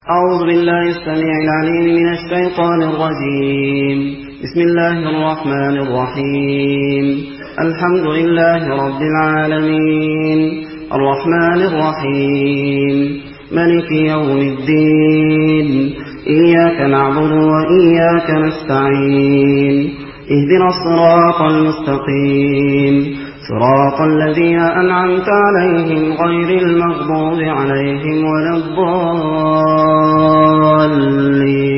أعوذ بالله السميع العليم من الشيطان الرجيم. بسم الله الرحمن الرحيم. الحمد لله رب العالمين الرحمن الرحيم ملك يوم الدين. إياك نعبد وإياك نستعين. اهدنا الصراط المستقيم صراط الذين أنعمت عليهم غير المغضوب عليهم ولا الضالين.